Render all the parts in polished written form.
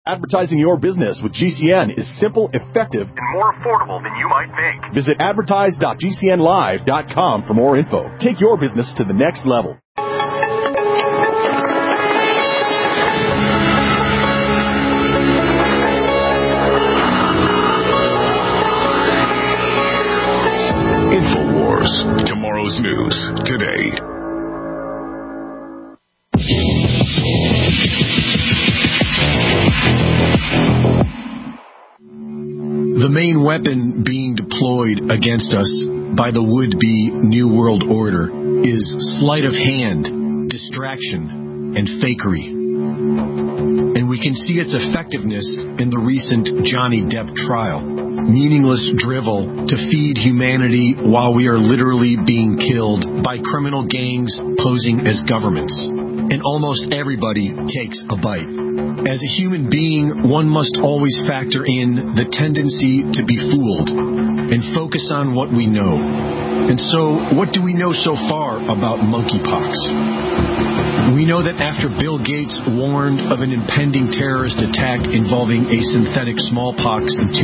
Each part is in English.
Advertising your business with GCN is simple, effective, and more affordable than you might think. Visit advertise.gcnlive.com for more info. Take your business to the next level. InfoWars. Tomorrow's news today. The main weapon being deployed against us by the would-be New World Order is sleight of hand, distraction, and fakery. And we can see its effectiveness in the recent Johnny Depp trial. Meaningless drivel to feed humanity while we are literally being killed by criminal gangs posing as governments. And almost everybody takes a bite. As a human being, one must always factor in the tendency to be fooled and focus on what we know. And so, what do we know so far about monkeypox? We know that after Bill Gates warned of an impending terrorist attack involving a synthetic smallpox in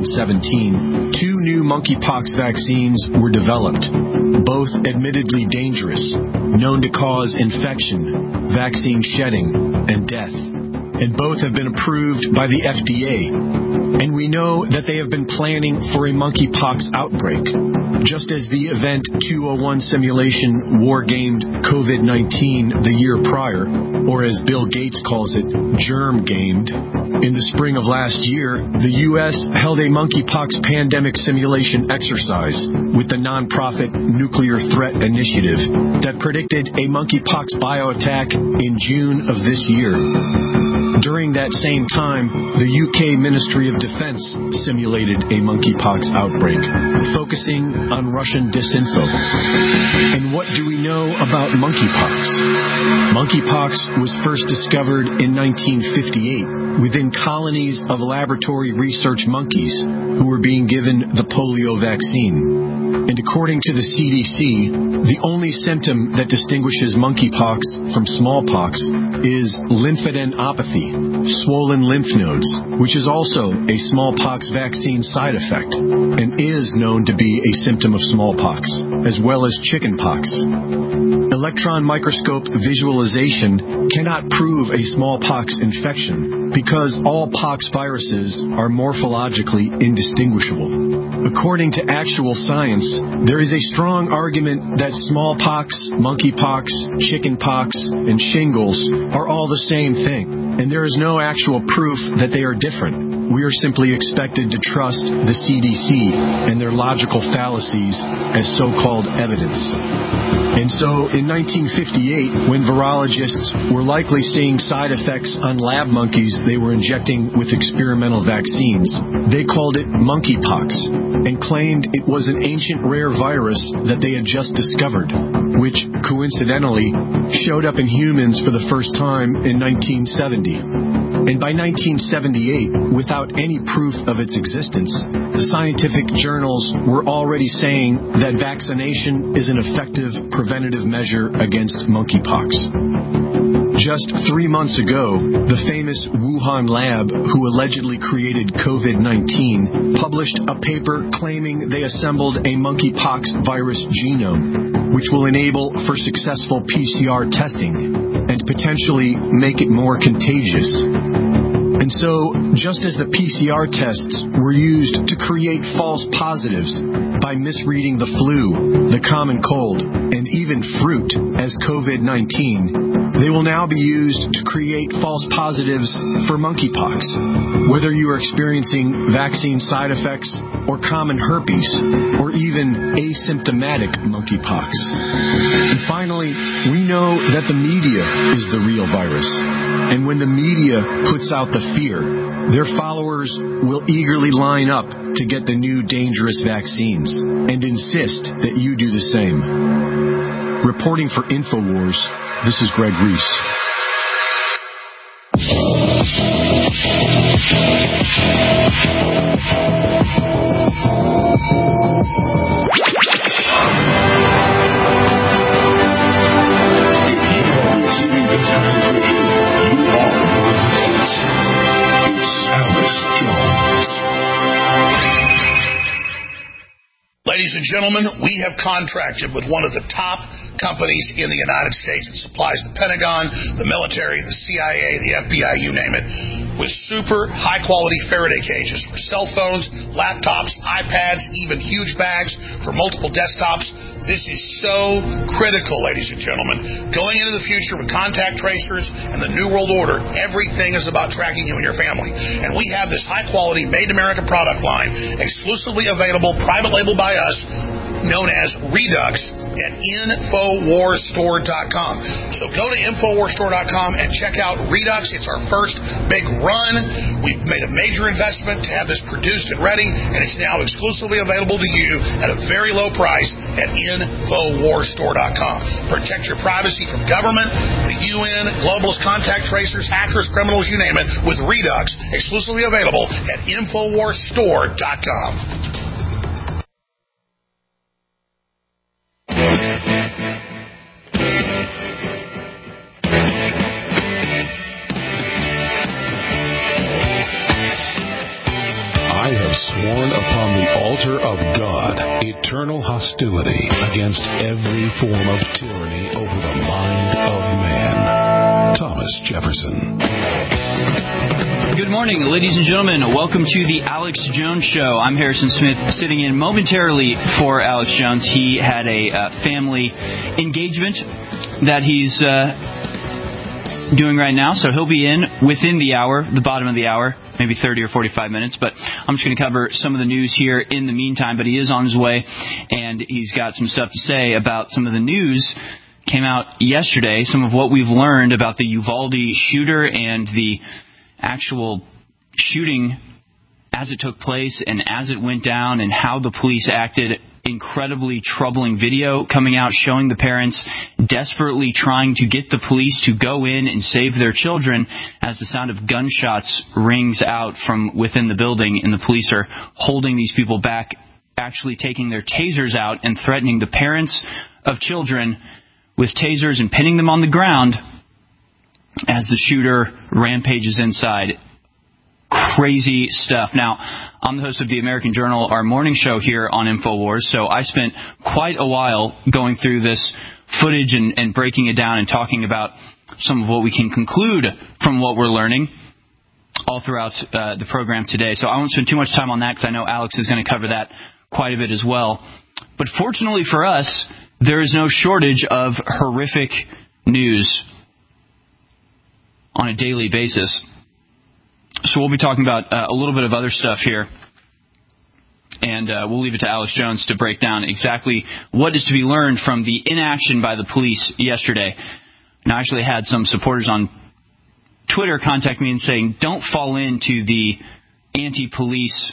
2017, 2 new monkeypox vaccines were developed, both admittedly dangerous, known to cause infection, vaccine shedding, and death. And both have been approved by the FDA. And we know that they have been planning for a monkeypox outbreak, just as the Event 201 simulation war-gamed COVID-19 the year prior, or as Bill Gates calls it, germ-gamed. In the spring of last year, the U.S. held a monkeypox pandemic simulation exercise with the nonprofit Nuclear Threat Initiative that predicted a monkeypox bioattack in June of this year. During that same time, the UK Ministry of Defense simulated a monkeypox outbreak, focusing on Russian disinfo. And what do we know about monkeypox? Monkeypox was first discovered in 1958 within colonies of laboratory research monkeys who were being given the polio vaccine. And according to the CDC, the only symptom that distinguishes monkeypox from smallpox is lymphadenopathy, swollen lymph nodes, which is also a smallpox vaccine side effect and is known to be a symptom of smallpox, as well as chickenpox. Electron microscope visualization cannot prove a smallpox infection because all pox viruses are morphologically indistinguishable. According to actual science, there is a strong argument that smallpox, monkeypox, chickenpox, and shingles are all the same thing, and there is no actual proof that they are different. We are simply expected to trust the CDC and their logical fallacies as so-called evidence. And so, in 1958, when virologists were likely seeing side effects on lab monkeys they were injecting with experimental vaccines, they called it monkeypox and claimed it was an ancient rare virus that they had just discovered, which, coincidentally, showed up in humans for the first time in 1970. And by 1978, without any proof of its existence, the scientific journals were already saying that vaccination is an effective preventative measure against monkeypox. Just 3 months ago, the famous Wuhan lab, who allegedly created COVID-19, published a paper claiming they assembled a monkeypox virus genome, which will enable for successful PCR testing and potentially make it more contagious. And so, just as the PCR tests were used to create false positives by misreading the flu, the common cold, and even fruit as COVID-19, they will now be used to create false positives for monkeypox, whether you are experiencing vaccine side effects or common herpes, or even asymptomatic monkeypox. And finally, we know that the media is the real virus. And when the media puts out the fear, their followers will eagerly line up to get the new dangerous vaccines and insist that you do the same. Reporting for InfoWars, this is Greg Reese. and gentlemen, we have contracted with one of the top companies in the United States that supplies the Pentagon, the military, the CIA, the FBI, you name it, with super high-quality Faraday cages for cell phones, laptops, iPads, even huge bags for multiple desktops. This is so critical, ladies and gentlemen. Going into the future with contact tracers and the New World Order, everything is about tracking you and your family. And we have this high-quality, made-in-America product line, exclusively available, private label by us, known as Redux at InfoWarsStore.com. So go to InfoWarsStore.com and check out Redux. It's our first big run. We've made a major investment to have this produced and ready, and it's now exclusively available to you at a very low price at InfoWarsStore.com. Protect your privacy from government, the UN, globalist contact tracers, hackers, criminals, you name it, with Redux, exclusively available at InfoWarsStore.com. Sworn upon the altar of God, eternal hostility against every form of tyranny over the mind of man. Thomas Jefferson. Good morning, ladies and gentlemen. Welcome to the Alex Jones Show. I'm Harrison Smith, sitting in momentarily for Alex Jones. He had a family engagement that he's doing right now, so he'll be in within the hour, the bottom of the hour, maybe 30 or 45 minutes, but I'm just going to cover some of the news here in the meantime, but he is on his way, and he's got some stuff to say about some of the news came out yesterday, some of what we've learned about the Uvalde shooter and the actual shooting as it took place and as it went down and how the police acted. Incredibly troubling video coming out showing the parents desperately trying to get the police to go in and save their children as the sound of gunshots rings out from within the building, and the police are holding these people back, actually taking their tasers out and threatening the parents of children with tasers and pinning them on the ground as the shooter rampages inside. Crazy stuff. Now, I'm the host of the American Journal, our morning show here on InfoWars, so I spent quite a while going through this footage and breaking it down and talking about some of what we can conclude from what we're learning all throughout the program today. So I won't spend too much time on that because I know Alex is going to cover that quite a bit as well. But fortunately for us, there is no shortage of horrific news on a daily basis. So we'll be talking about a little bit of other stuff here, and we'll leave it to Alex Jones to break down exactly what is to be learned from the inaction by the police yesterday. And I actually had some supporters on Twitter contact me and saying, don't fall into the anti-police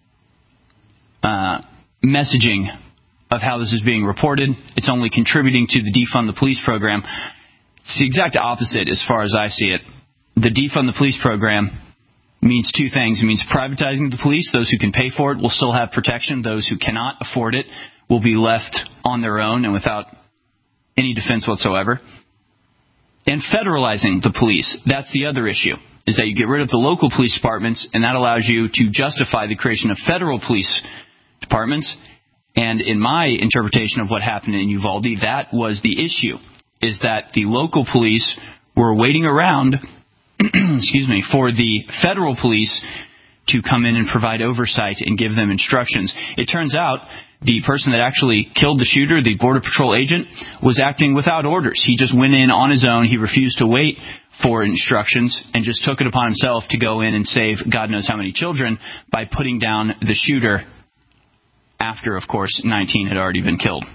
messaging of how this is being reported. It's only contributing to the defund the police program. It's the exact opposite as far as I see it. The defund the police program means two things. It means privatizing the police. Those who can pay for it will still have protection. Those who cannot afford it will be left on their own and without any defense whatsoever. And federalizing the police. That's the other issue, is that you get rid of the local police departments, and that allows you to justify the creation of federal police departments. And in my interpretation of what happened in Uvalde, that was the issue, is that the local police were waiting around for the federal police to come in and provide oversight and give them instructions. It turns out the person that actually killed the shooter, the Border Patrol agent, was acting without orders. He just went in on his own. He refused to wait for instructions and just took it upon himself to go in and save God knows how many children by putting down the shooter after, of course, 19 had already been killed.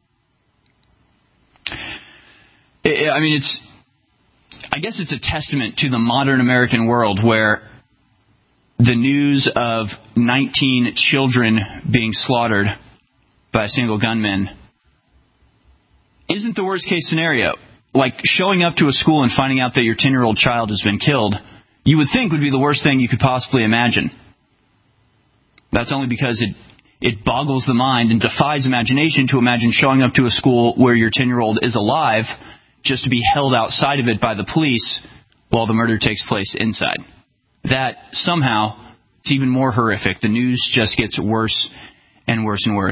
I guess it's a testament to the modern American world where the news of 19 children being slaughtered by a single gunman isn't the worst case scenario. Like showing up to a school and finding out that your 10-year-old child has been killed, you would think would be the worst thing you could possibly imagine. That's only because it boggles the mind and defies imagination to imagine showing up to a school where your 10-year-old is alive just to be held outside of it by the police while the murder takes place inside. That somehow, it's even more horrific. The news just gets worse and worse and worse.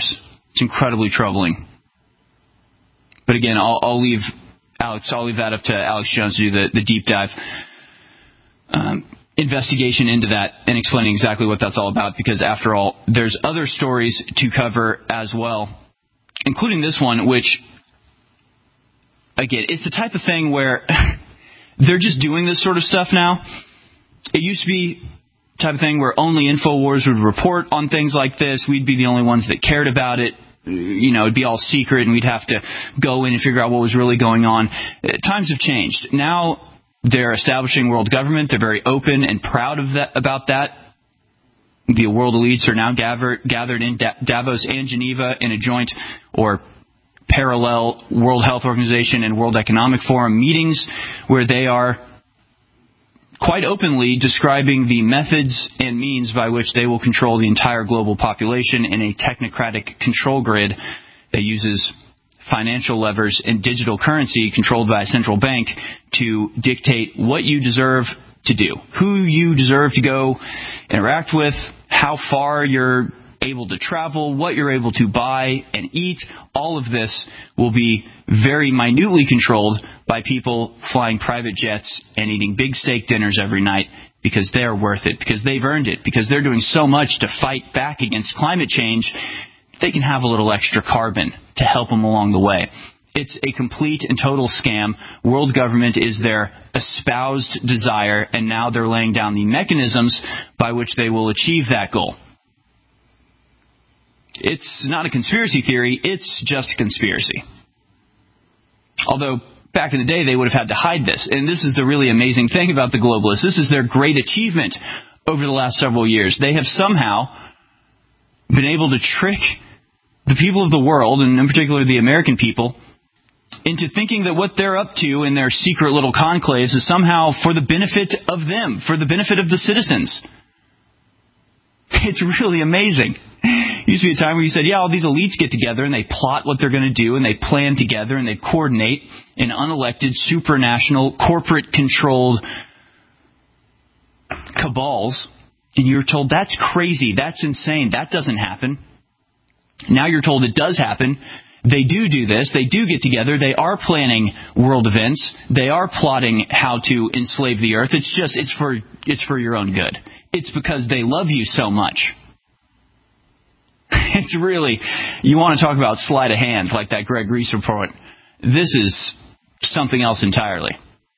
It's incredibly troubling. But again, I'll leave that up to Alex Jones to do the deep dive investigation into that and explaining exactly what that's all about, because after all, there's other stories to cover as well, including this one, which, again, it's the type of thing where they're just doing this sort of stuff now. It used to be the type of thing where only InfoWars would report on things like this. We'd be the only ones that cared about it. It'd be all secret, and we'd have to go in and figure out what was really going on. Times have changed. Now they're establishing world government. They're very open and proud about that. The world elites are now gathered in Davos and Geneva in a joint or parallel World Health Organization and World Economic Forum meetings, where they are quite openly describing the methods and means by which they will control the entire global population in a technocratic control grid that uses financial levers and digital currency controlled by a central bank to dictate what you deserve to do, who you deserve to go interact with, how far you're able to travel, what you're able to buy and eat. All of this will be very minutely controlled by people flying private jets and eating big steak dinners every night because they're worth it, because they've earned it, because they're doing so much to fight back against climate change. They can have a little extra carbon to help them along the way. It's a complete and total scam. World government is their espoused desire, and now they're laying down the mechanisms by which they will achieve that goal. It's not a conspiracy theory, it's just a conspiracy. Although, back in the day, they would have had to hide this. And this is the really amazing thing about the globalists. This is their great achievement over the last several years. They have somehow been able to trick the people of the world, and in particular the American people, into thinking that what they're up to in their secret little conclaves is somehow for the benefit of them, for the benefit of the citizens. It's really amazing. It used to be a time where you said, yeah, all these elites get together and they plot what they're going to do and they plan together and they coordinate in unelected, supranational, corporate-controlled cabals. And you're told that's crazy, that's insane, that doesn't happen. Now you're told it does happen. They do this. They do get together. They are planning world events. They are plotting how to enslave the earth. It's for your own good. It's because they love you so much. It's really, you want to talk about sleight of hand like that Greg Reese report. This is something else entirely.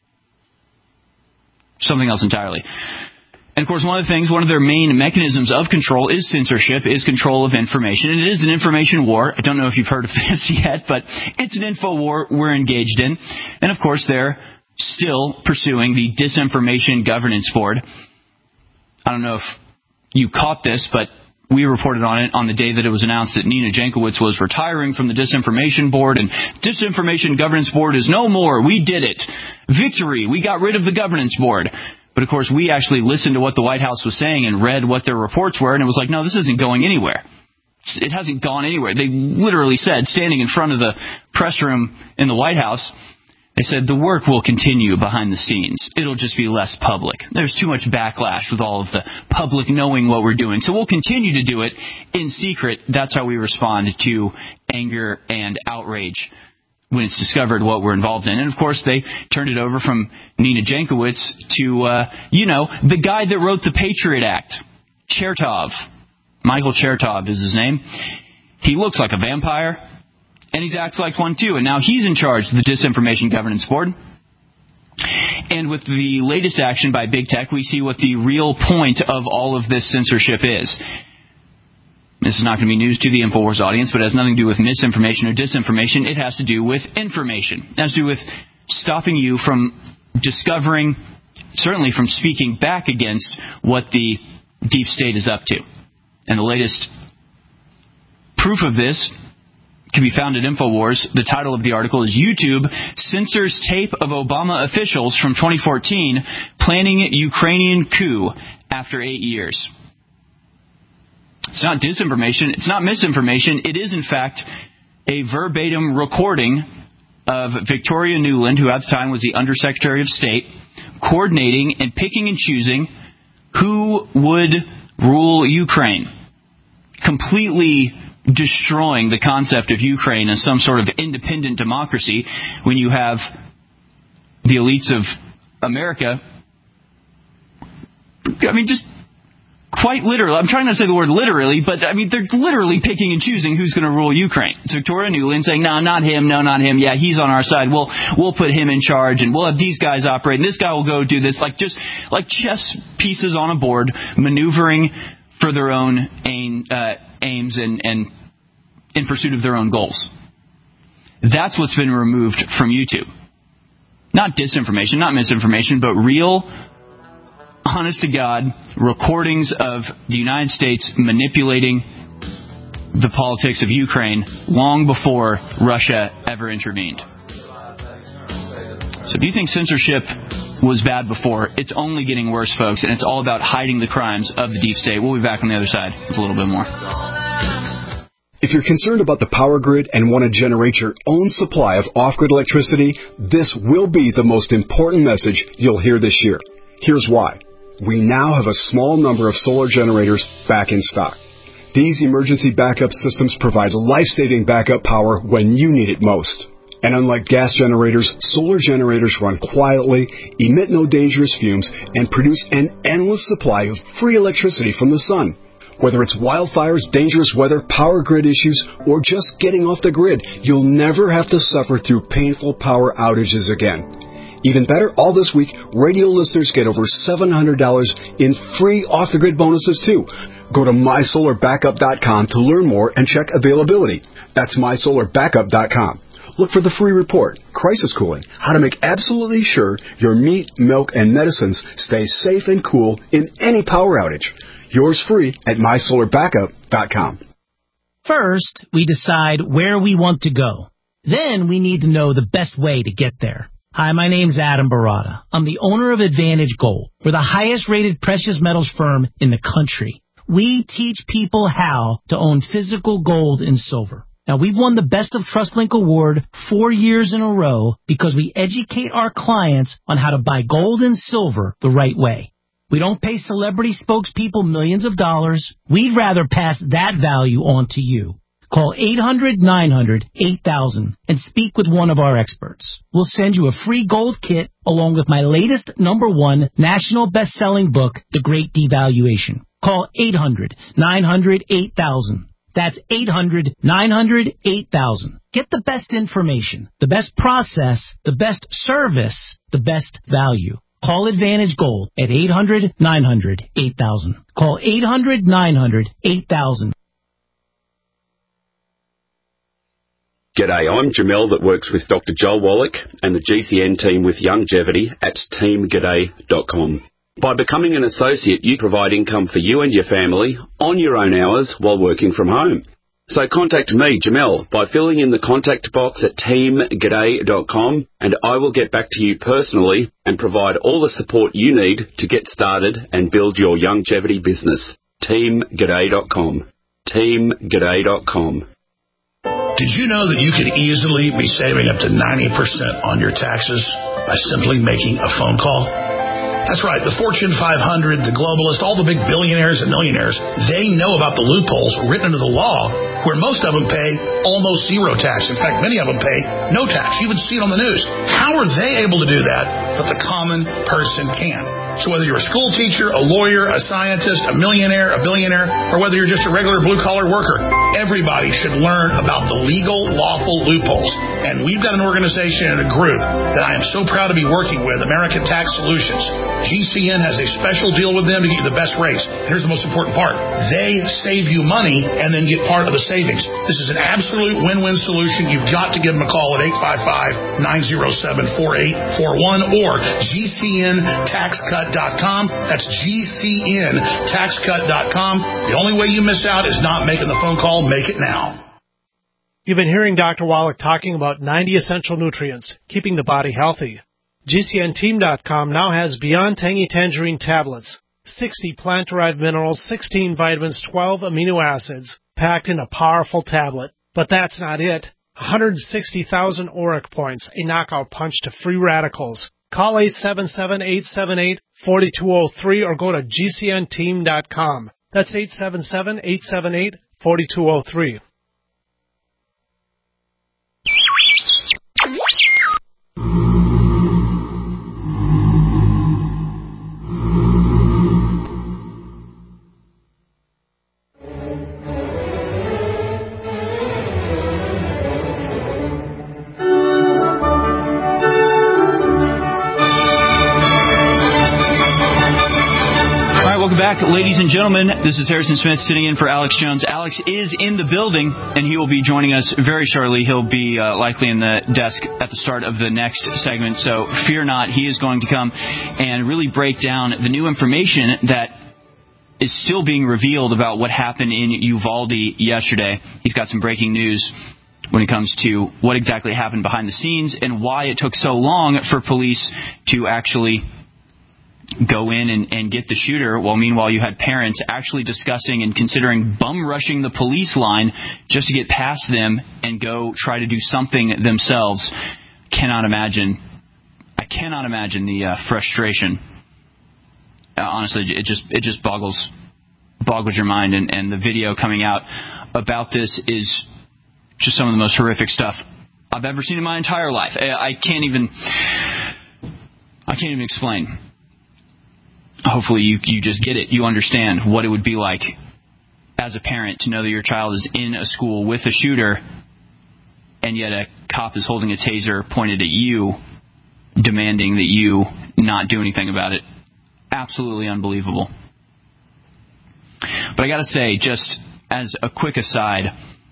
Something else entirely. And, of course, one of their main mechanisms of control is censorship, is control of information. And it is an information war. I don't know if you've heard of this yet, but it's an info war we're engaged in. And, of course, they're still pursuing the Disinformation Governance Board. I don't know if you caught this, but we reported on it on the day that it was announced that Nina Jankowicz was retiring from the Disinformation Board, and Disinformation Governance Board is no more. We did it. Victory. We got rid of the Governance Board. But, of course, we actually listened to what the White House was saying and read what their reports were, and it was like, no, this isn't going anywhere. It hasn't gone anywhere. They literally said, standing in front of the press room in the White House, they said, the work will continue behind the scenes. It'll just be less public. There's too much backlash with all of the public knowing what we're doing. So we'll continue to do it in secret. That's how we respond to anger and outrage when it's discovered what we're involved in. And, of course, they turned it over from Nina Jankowicz to, the guy that wrote the Patriot Act, Chertoff. Michael Chertoff is his name. He looks like a vampire, and he acts like one, too. And now he's in charge of the Disinformation Governance Board. And with the latest action by Big Tech, we see what the real point of all of this censorship is. This is not going to be news to the InfoWars audience, but it has nothing to do with misinformation or disinformation. It has to do with information. It has to do with stopping you from discovering, certainly from speaking back against what the deep state is up to. And the latest proof of this can be found at InfoWars. The title of the article is YouTube Censors Tape of Obama Officials from 2014 Planning Ukrainian Coup After 8 Years. It's not disinformation. It's not misinformation. It is, in fact, a verbatim recording of Victoria Nuland, who at the time was the Undersecretary of State, coordinating and picking and choosing who would rule Ukraine. Completely destroying the concept of Ukraine as some sort of independent democracy when you have the elites of America, just quite literally, I'm trying not to say the word literally, but they're literally picking and choosing who's going to rule Ukraine. It's Victoria Nuland saying, no, not him, yeah, he's on our side, we'll put him in charge, and we'll have these guys operate, and this guy will go do this, like chess pieces on a board, maneuvering for their own aims and in pursuit of their own goals. That's what's been removed from YouTube. Not disinformation, not misinformation, but real, honest to God, recordings of the United States manipulating the politics of Ukraine long before Russia ever intervened. So if you think censorship was bad before, it's only getting worse, folks, and it's all about hiding the crimes of the deep state. We'll be back on the other side with a little bit more. If you're concerned about the power grid and want to generate your own supply of off-grid electricity, this will be the most important message you'll hear this year. Here's why. We now have a small number of solar generators back in stock. These emergency backup systems provide life-saving backup power when you need it most. And unlike gas generators, solar generators run quietly, emit no dangerous fumes, and produce an endless supply of free electricity from the sun. Whether it's wildfires, dangerous weather, power grid issues, or just getting off the grid, you'll never have to suffer through painful power outages again. Even better, all this week, radio listeners get over $700 in free off-the-grid bonuses, too. Go to mysolarbackup.com to learn more and check availability. That's mysolarbackup.com. Look for the free report, Crisis Cooling, how to make absolutely sure your meat, milk, and medicines stay safe and cool in any power outage. Yours free at mysolarbackup.com. First, we decide where we want to go. Then we need to know the best way to get there. Hi, my name's Adam Barada. I'm the owner of Advantage Gold. We're the highest rated precious metals firm in the country. We teach people how to own physical gold and silver. Now, we've won the Best of TrustLink Award 4 years in a row because we educate our clients on how to buy gold and silver the right way. We don't pay celebrity spokespeople millions of dollars. We'd rather pass that value on to you. Call 800-900-8000 and speak with one of our experts. We'll send you a free gold kit along with my latest #1 national best-selling book, The Great Devaluation. Call 800-900-8000. That's 800-900-8000. Get the best information, the best process, the best service, the best value. Call Advantage Gold at 800-900-8000. Call 800-900-8000. G'day, I'm Jamel that works with Dr. Joel Wallach and the GCN team with Longevity at teamg'day.com. By becoming an associate, you provide income for you and your family on your own hours while working from home. So contact me, Jamel, by filling in the contact box at teamg'day.com, and I will get back to you personally and provide all the support you need to get started and build your longevity business. teamg'day.com. teamg'day.com. Did you know that you could easily be saving up to 90% on your taxes by simply making a phone call? That's right. The Fortune 500, the globalists, all the big billionaires and millionaires, they know about the loopholes written into the law where most of them pay almost zero tax. In fact, many of them pay no tax. You would see it on the news. How are they able to do that, but the common person can't? So whether you're a school teacher, a lawyer, a scientist, a millionaire, a billionaire, or whether you're just a regular blue-collar worker, everybody should learn about the legal, lawful loopholes. And we've got an organization and a group that I am so proud to be working with, American Tax Solutions. GCN has a special deal with them to get you the best rates. And here's the most important part. They save you money and then get part of the savings. This is an absolute win-win solution. You've got to give them a call at 855-907-4841 or GCNTaxCut.com. That's GCNTaxCut.com. The only way you miss out is not making the phone call. Make it now. You've been hearing Dr. Wallach talking about 90 essential nutrients, keeping the body healthy. GCNteam.com now has Beyond Tangy Tangerine tablets, 60 plant-derived minerals, 16 vitamins, 12 amino acids, packed in a powerful tablet. But that's not it. 160,000 ORAC points, a knockout punch to free radicals. Call 877-878-4203 or go to GCNteam.com. That's 877-878-4203. back, ladies and gentlemen. This is Harrison Smith sitting in for Alex Jones. Alex is in the building, and he will be joining us very shortly. He'll be likely in the desk at the start of the next segment, so fear not. He is going to come and really break down the new information that is still being revealed about what happened in Uvalde yesterday. He's got some breaking news when it comes to what exactly happened behind the scenes and why it took so long for police to actually go in and get the shooter, while meanwhile you had parents actually discussing and considering bum rushing the police line just to get past them and go try to do something themselves. I cannot imagine the frustration. Honestly, it just boggles your mind, and the video coming out about this is just some of the most horrific stuff I've ever seen in my entire life. I can't even explain. Hopefully you just get it. You understand what it would be like as a parent to know that your child is in a school with a shooter, and yet a cop is holding a taser pointed at you, demanding that you not do anything about it. Absolutely unbelievable. But I got to say, just as a quick aside,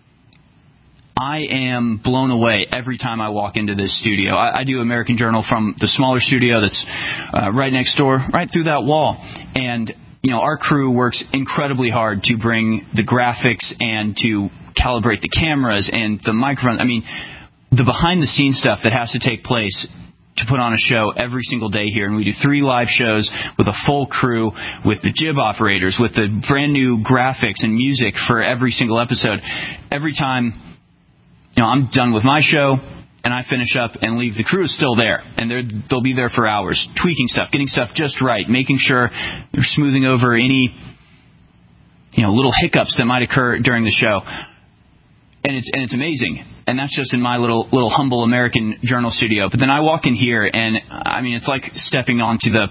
I am blown away every time I walk into this studio. I do American Journal from the smaller studio that's right next door, right through that wall. And, our crew works incredibly hard to bring the graphics and to calibrate the cameras and the microphones. I mean, the behind-the-scenes stuff that has to take place to put on a show every single day here. And we do 3 live shows with a full crew, with the jib operators, with the brand new graphics and music for every single episode. Every time I'm done with my show and I finish up and leave, the crew is still there, and they'll be there for hours, tweaking stuff, getting stuff just right, making sure they're smoothing over any little hiccups that might occur during the show. And it's amazing. And that's just in my little humble American Journal studio. But then I walk in here, and I mean, it's like stepping onto the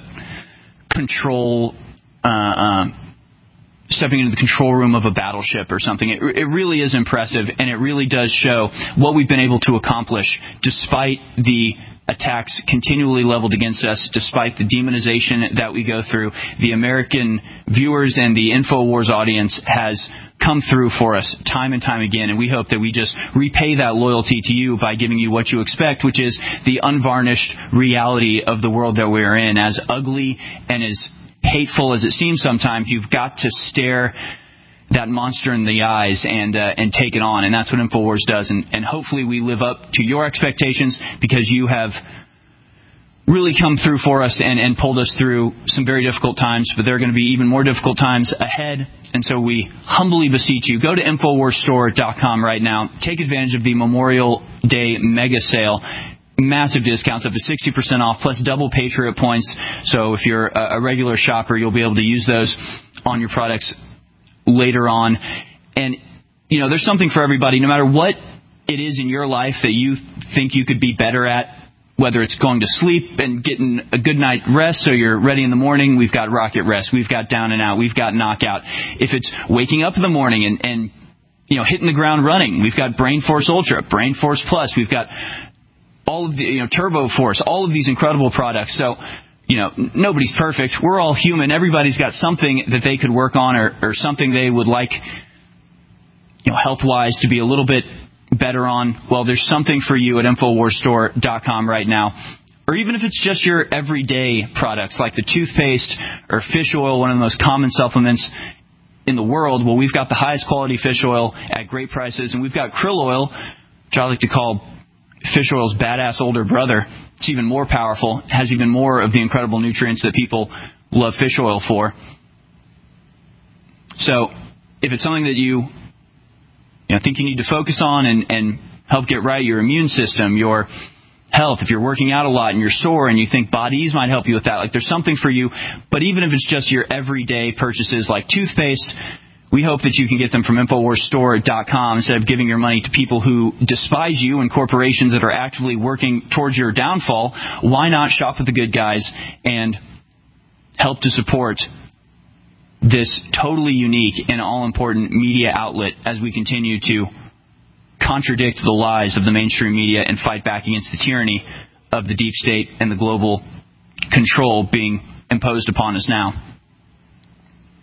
stepping into the control room of a battleship or something. It really is impressive, and it really does show what we've been able to accomplish despite the attacks continually leveled against us, despite the demonization that we go through. The American viewers and the InfoWars audience has come through for us time and time again, and we hope that we just repay that loyalty to you by giving you what you expect, which is the unvarnished reality of the world that we're in. As ugly and as hateful as it seems sometimes, you've got to stare that monster in the eyes and take it on, and that's what InfoWars does. And hopefully we live up to your expectations, because you have really come through for us and pulled us through some very difficult times, but there are going to be even more difficult times ahead. And so we humbly beseech you, go to InfoWarsStore.com right now. Take advantage of the Memorial Day mega sale. Massive discounts, up to 60% off, plus double Patriot points. So if you're a regular shopper, you'll be able to use those on your products later on. And, there's something for everybody, no matter what it is in your life that you think you could be better at, whether it's going to sleep and getting a good night rest so you're ready in the morning. We've got Rocket Rest. We've got Down and Out. We've got Knockout. If it's waking up in the morning and hitting the ground running, we've got Brain Force Ultra, Brain Force Plus. We've got all of the, Turbo Force, all of these incredible products. So, nobody's perfect. We're all human. Everybody's got something that they could work on or something they would like, health-wise to be a little bit better on. Well, there's something for you at InfoWarsStore.com right now. Or even if it's just your everyday products like the toothpaste or fish oil, one of the most common supplements in the world. Well, we've got the highest quality fish oil at great prices, and we've got krill oil, which I like to call fish oil's badass older brother. It's even more powerful, has even more of the incredible nutrients that people love fish oil for. So if it's something that you think you need to focus on and help get right, your immune system, your health, if you're working out a lot and you're sore and you think Bod Ease might help you with that, like there's something for you. But even if it's just your everyday purchases like toothpaste, we hope that you can get them from InfoWarsStore.com instead of giving your money to people who despise you and corporations that are actively working towards your downfall. Why not shop with the good guys and help to support this totally unique and all-important media outlet as we continue to contradict the lies of the mainstream media and fight back against the tyranny of the deep state and the global control being imposed upon us now.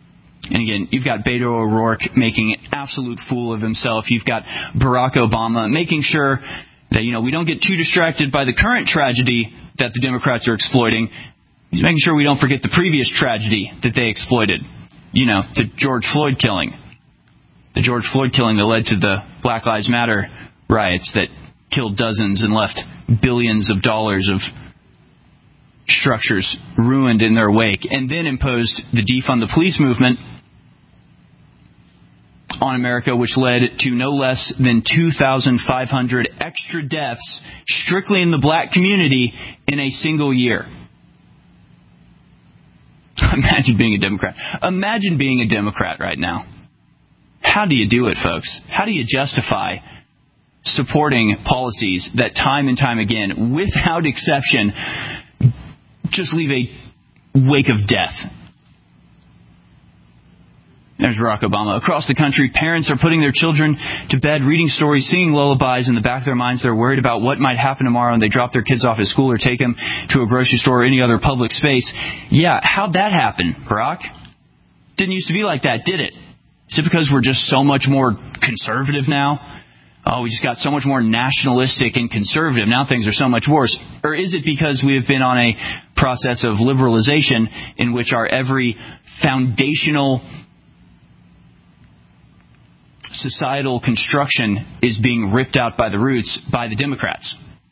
And again, you've got Beto O'Rourke making an absolute fool of himself. You've got Barack Obama making sure that, we don't get too distracted by the current tragedy that the Democrats are exploiting. He's making sure we don't forget the previous tragedy that they exploited. The George Floyd killing. The George Floyd killing that led to the Black Lives Matter riots that killed dozens and left billions of dollars of structures ruined in their wake, and then imposed the defund the police movement on America, which led to no less than 2,500 extra deaths strictly in the black community in a single year. Imagine being a Democrat. Imagine being a Democrat right now. How do you do it, folks? How do you justify supporting policies that time and time again, without exception, just leave a wake of death? There's Barack Obama. Across the country, parents are putting their children to bed, reading stories, singing lullabies. In the back of their minds, they're worried about what might happen tomorrow, and they drop their kids off at school or take them to a grocery store or any other public space. Yeah, how'd that happen, Barack? Didn't used to be like that, did it? Is it because we're just so much more conservative now? Oh, we just got so much more nationalistic and conservative. Now things are so much worse. Or is it because we have been on a process of liberalization in which our every foundational societal construction is being ripped out by the roots by the Democrats?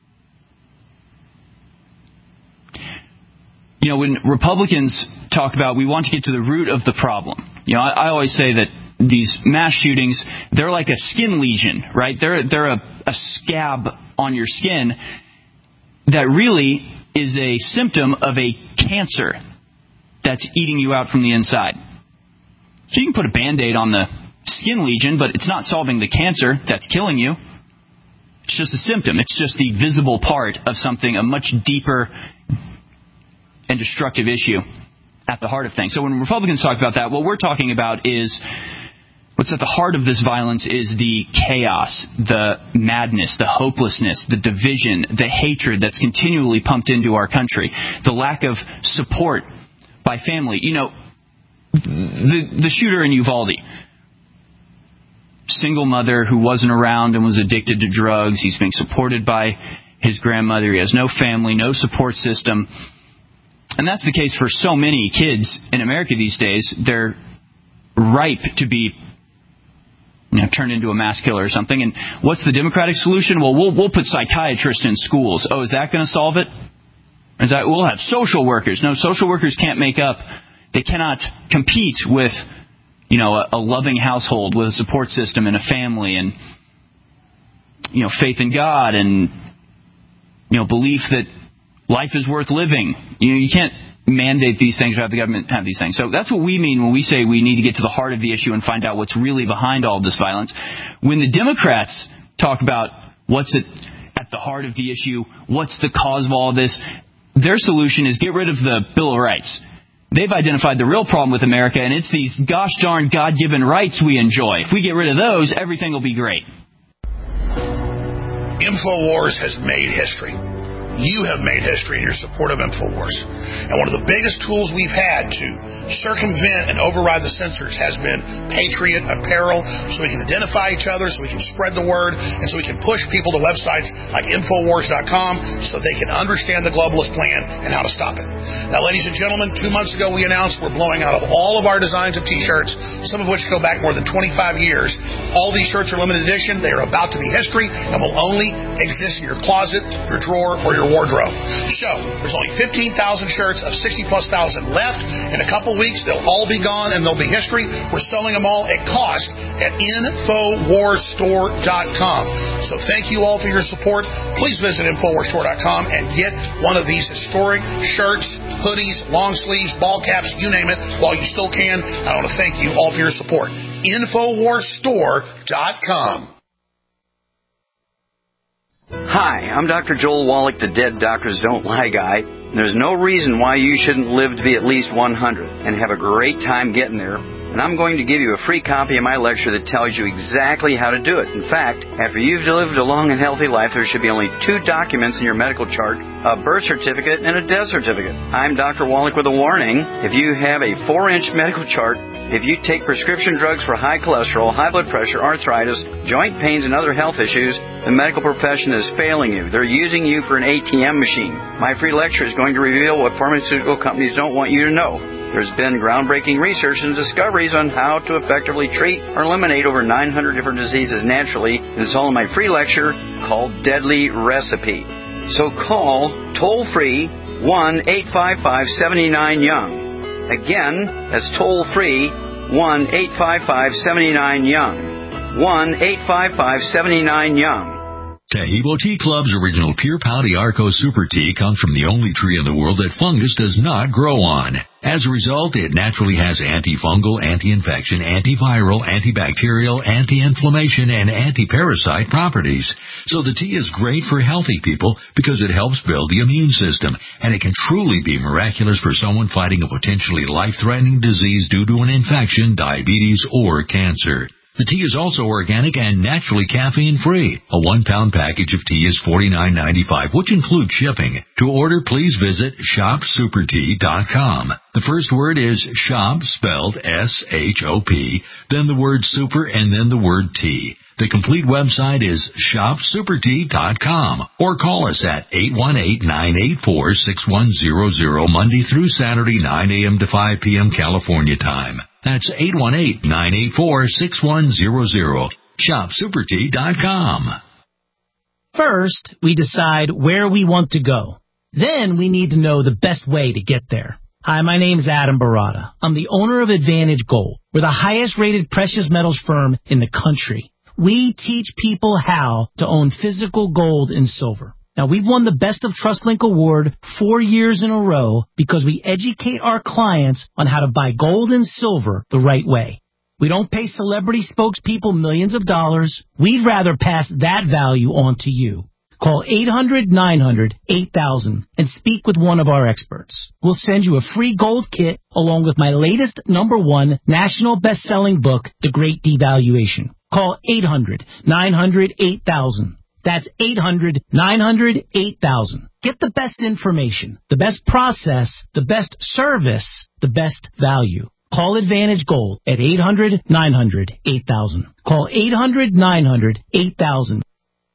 When Republicans talk about we want to get to the root of the problem, I always say that these mass shootings, they're like a skin lesion, right? They're a scab on your skin that really is a symptom of a cancer that's eating you out from the inside. So you can put a Band-Aid on the skin lesion, but it's not solving the cancer that's killing you. It's just a symptom. It's just the visible part of something, a much deeper and destructive issue at the heart of things. So when Republicans talk about that, what we're talking about is what's at the heart of this violence is the chaos, the madness, the hopelessness, the division, the hatred that's continually pumped into our country, the lack of support by family. The shooter in Uvalde, single mother who wasn't around and was addicted to drugs. He's being supported by his grandmother. He has no family, no support system. And that's the case for so many kids in America these days. They're ripe to be turned into a mass killer or something. And what's the Democratic solution? Well, we'll put psychiatrists in schools. Oh, is that going to solve it? We'll have social workers. No, social workers can't make up. They cannot compete with a loving household with a support system and a family and, faith in God and, belief that life is worth living. You can't mandate these things or have the government have these things. So that's what we mean when we say we need to get to the heart of the issue and find out what's really behind all of this violence. When the Democrats talk about what's at the heart of the issue, what's the cause of all of this, their solution is get rid of the Bill of Rights. They've identified the real problem with America, and it's these gosh darn God-given rights we enjoy. If we get rid of those, everything will be great. InfoWars has made history. You have made history in your support of InfoWars. And one of the biggest tools we've had to circumvent and override the censors has been Patriot Apparel, so we can identify each other, so we can spread the word, and so we can push people to websites like Infowars.com so they can understand the globalist plan and how to stop it. Now, ladies and gentlemen, 2 months ago we announced we're blowing out of all of our designs of T-shirts, some of which go back more than 25 years. All these shirts are limited edition. They are about to be history and will only exist in your closet, your drawer, or your wardrobe. So, there's only 15,000 shirts of 60-plus thousand left. In a couple weeks, they'll all be gone and they'll be history. We're selling them all at cost at InfoWarsStore.com. So thank you all for your support. Please visit InfoWarsStore.com and get one of these historic shirts, hoodies, long sleeves, ball caps, you name it, while you still can. I want to thank you all for your support. InfoWarsStore.com. Hi, I'm Dr. Joel Wallach, the Dead Doctors Don't Lie guy. There's no reason why you shouldn't live to be at least 100 and have a great time getting there. And I'm going to give you a free copy of my lecture that tells you exactly how to do it. In fact, after you've lived a long and healthy life, there should be only 2 documents in your medical chart a birth certificate, and a death certificate. I'm Dr. Wallach with a warning. If you have a 4-inch medical chart, if you take prescription drugs for high cholesterol, high blood pressure, arthritis, joint pains, and other health issues, the medical profession is failing you. They're using you for an ATM machine. My free lecture is going to reveal what pharmaceutical companies don't want you to know. There's been groundbreaking research and discoveries on how to effectively treat or eliminate over 900 different diseases naturally, and it's all in my free lecture called Deadly Recipe. So call toll-free 1-855-79-YOUNG. Again, that's toll-free 1-855-79-YOUNG. 1-855-79-YOUNG. Taheebo Tea Club's original Pure Pau d'Arco Super Tea comes from the only tree in the world that fungus does not grow on. As a result, it naturally has antifungal, anti-infection, antiviral, antibacterial, anti-inflammation, and anti-parasite properties. So the tea is great for healthy people because it helps build the immune system, and it can truly be miraculous for someone fighting a potentially life-threatening disease due to an infection, diabetes, or cancer. The tea is also organic and naturally caffeine-free. A 1-pound package of tea is $49.95, which includes shipping. To order, please visit shopsupertea.com. The first word is shop, spelled S-H-O-P, then the word super, and then the word tea. The complete website is shopsupertea.com, or call us at 818-984-6100 Monday through Saturday, 9 a.m. to 5 p.m. California time. That's 818-984-6100. shopsupertea.com. First, we decide where we want to go. Then we need to know the best way to get there. Hi, my name's Adam Barada. I'm the owner of Advantage Gold. We're the highest rated precious metals firm in the country. We teach people how to own physical gold and silver. Now, we've won the Best of TrustLink Award 4 years in a row because we educate our clients on how to buy gold and silver the right way. We don't pay celebrity spokespeople millions of dollars. We'd rather pass that value on to you. Call 800-900-8000 and speak with one of our experts. We'll send you a free gold kit along with my latest #1 national best-selling book, The Great Devaluation. Call 800-900-8000. That's 800-900-8000. Get the best information, the best process, the best service, the best value. Call Advantage Gold at 800-900-8000. Call 800-900-8000.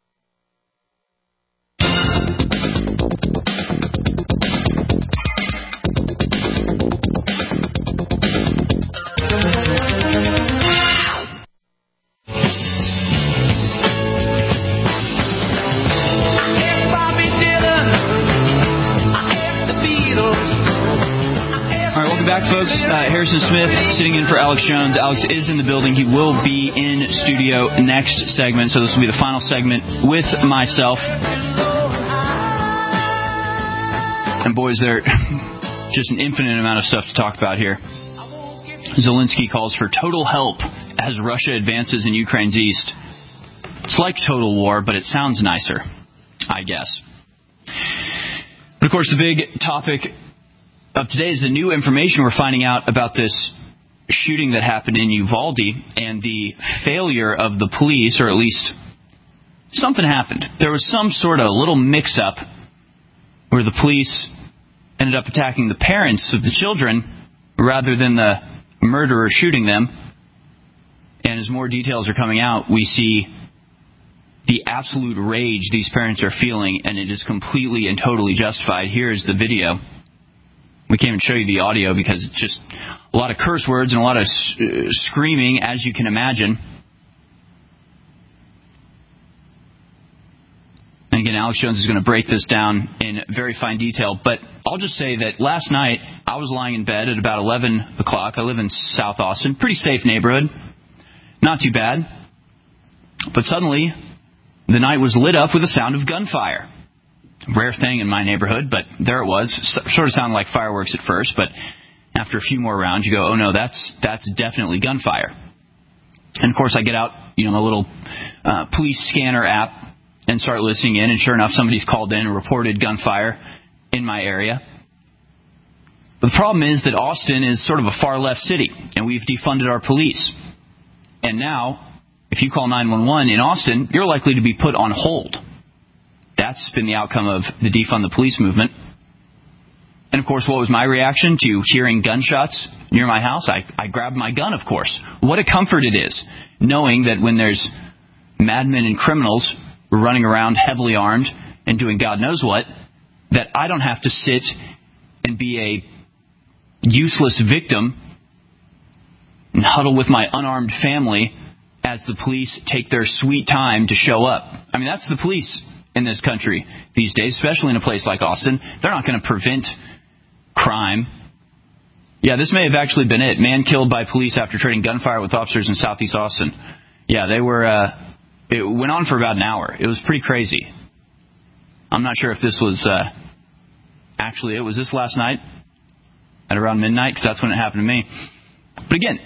Back, folks. Harrison Smith sitting in for Alex Jones. Alex is in the building. He will be in studio next segment, so this will be the final segment with myself. And boys, there just an infinite amount of stuff to talk about here. Zelensky calls for total help as Russia advances in Ukraine's east. It's like total war, but it sounds nicer, I guess. But of course, the big topic of today is the new information we're finding out about this shooting that happened in Uvalde and the failure of the police, or at least something happened. There was some sort of little mix-up where the police ended up attacking the parents of the children rather than the murderer shooting them. And as more details are coming out, we see the absolute rage these parents are feeling, and it is completely and totally justified. Here is the video. We can't even show you the audio because it's just a lot of curse words and a lot of screaming, as you can imagine. And again, Alex Jones is going to break this down in very fine detail. But I'll just say that last night I was lying in bed at about 11 o'clock. I live in South Austin. Pretty safe neighborhood. Not too bad. But suddenly, the night was lit up with the sound of gunfire. Rare thing in my neighborhood, but there it was. Sort of sounded like fireworks at first, but after a few more rounds, you go, oh no, that's definitely gunfire. And of course, I get out, my little police scanner app and start listening in, and sure enough, somebody's called in and reported gunfire in my area. But the problem is that Austin is sort of a far-left city, and we've defunded our police. And now, if you call 911 in Austin, you're likely to be put on hold. That's been the outcome of the defund the police movement. And, of course, what was my reaction to hearing gunshots near my house? I grabbed my gun, of course. What a comfort it is knowing that when there's madmen and criminals running around heavily armed and doing God knows what, that I don't have to sit and be a useless victim and huddle with my unarmed family as the police take their sweet time to show up. I mean, that's the police in this country these days, especially in a place like Austin. They're not going to prevent crime. Yeah, this may have actually been it. Man killed by police after trading gunfire with officers in Southeast Austin. Yeah, they were... it went on for about an hour. It was pretty crazy. I'm not sure if this was... actually, it was this last night at around midnight, because that's when it happened to me. But again,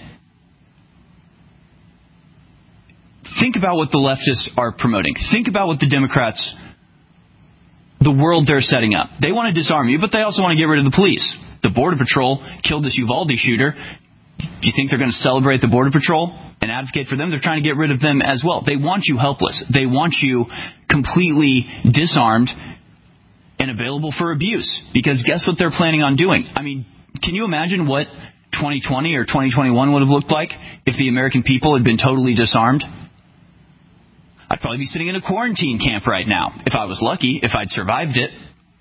think about what the leftists are promoting. Think about what the Democrats, the world they're setting up. They want to disarm you, but they also want to get rid of the police. The Border Patrol killed this Uvalde shooter. Do you think they're going to celebrate the Border Patrol and advocate for them? They're trying to get rid of them as well. They want you helpless. They want you completely disarmed and available for abuse. Because guess what they're planning on doing? I mean, can you imagine what 2020 or 2021 would have looked like if the American people had been totally disarmed? I'd probably be sitting in a quarantine camp right now, if I was lucky, if I'd survived it.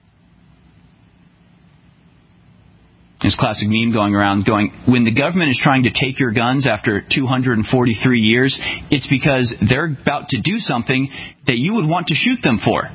This classic meme going around when the government is trying to take your guns after 243 years, it's because they're about to do something that you would want to shoot them for.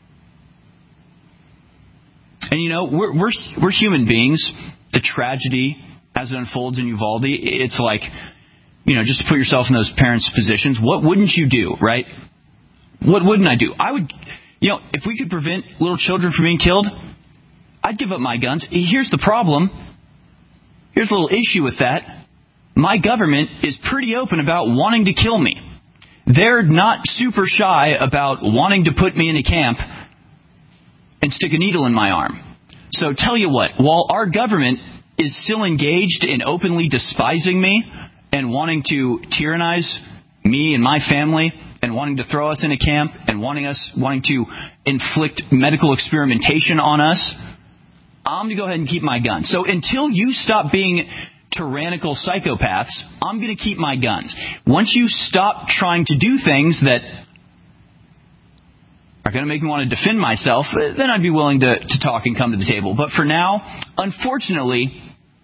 And, you know, we're human beings. The tragedy, as it unfolds in Uvalde, it's like, you know, just to put yourself in those parents' positions, what wouldn't you do, right? What wouldn't I do? I would, you know, if we could prevent little children from being killed, I'd give up my guns. Here's the problem. Here's a little issue with that. My government is pretty open about wanting to kill me. They're not super shy about wanting to put me in a camp and stick a needle in my arm. So tell you what, while our government is still engaged in openly despising me and wanting to tyrannize me and my family and wanting to throw us in a camp and wanting to inflict medical experimentation on us, I'm going to go ahead and keep my gun. So until you stop being tyrannical psychopaths, I'm going to keep my guns. Once you stop trying to do things that are going to make me want to defend myself, then I'd be willing to talk and come to the table. But for now, unfortunately,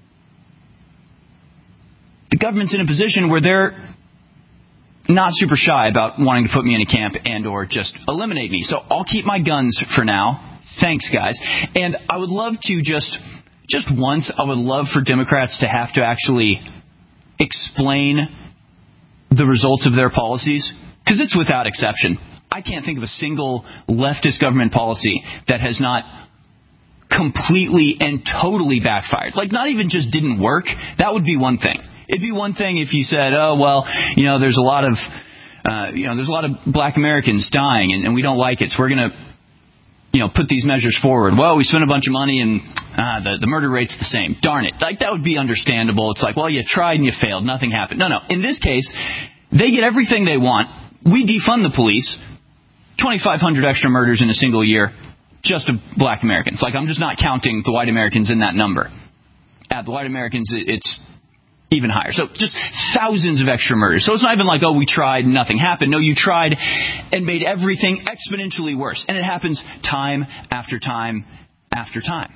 the government's in a position where they're not super shy about wanting to put me in a camp and or just eliminate me. So I'll keep my guns for now. Thanks, guys. And I would love to just once, I would love for Democrats to have to actually explain the results of their policies, because it's without exception. I can't think of a single leftist government policy that has not completely and totally backfired. Like, not even just didn't work. That would be one thing. It'd be one thing if you said, oh, well, you know, there's a lot of black Americans dying and we don't like it, so we're going to, you know, put these measures forward. Well, we spent a bunch of money and the murder rate's the same. Darn it. Like, that would be understandable. It's like, well, you tried and you failed. Nothing happened. No. In this case, they get everything they want. We defund the police. 2,500 extra murders in a single year just of black Americans. Like, I'm just not counting the white Americans in that number. The white Americans, it's even higher. So just thousands of extra murders. So it's not even like, oh, we tried, nothing happened. No, you tried and made everything exponentially worse. And it happens time after time after time.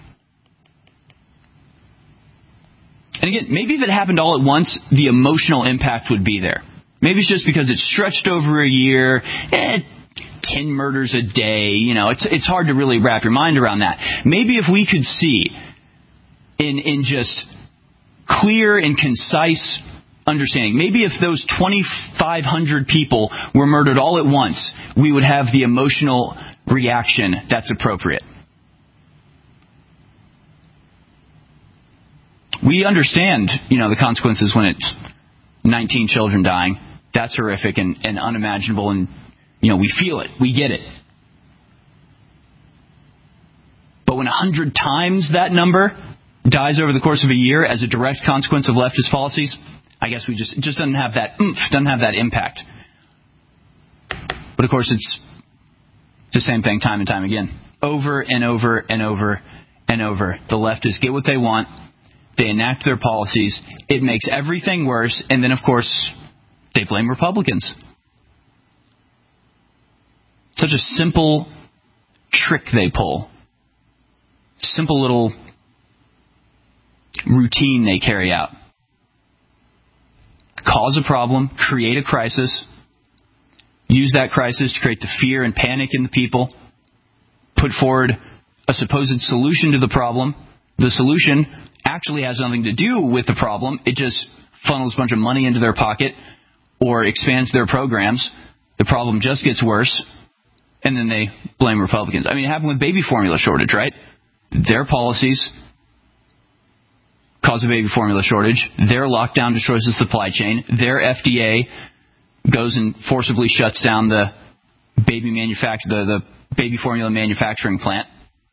And again, maybe if it happened all at once, the emotional impact would be there. Maybe it's just because it's stretched over a year, 10 murders a day. You know, it's hard to really wrap your mind around that. Maybe if we could see in just clear and concise understanding. Maybe if those 2,500 people were murdered all at once, we would have the emotional reaction that's appropriate. We understand, you know, the consequences when it's 19 children dying. That's horrific and unimaginable, and, you know, we feel it. We get it. But when 100 times that number dies over the course of a year as a direct consequence of leftist policies, I guess it just doesn't have that oomph, doesn't have that impact. But of course, it's It's the same thing time and time again. Over and over and over and over. The leftists get what they want. They enact their policies. It makes everything worse. And then, of course, they blame Republicans. Such a simple trick they pull. Simple little routine they carry out. Cause a problem, create a crisis, use that crisis to create the fear and panic in the people, put forward a supposed solution to the problem. The solution actually has nothing to do with the problem. It just funnels a bunch of money into their pocket or expands their programs. The problem just gets worse, and then they blame Republicans. I mean, it happened with baby formula shortage, right? Their policies cause a baby formula shortage. Their lockdown destroys the supply chain. Their FDA goes and forcibly shuts down the baby formula manufacturing plant.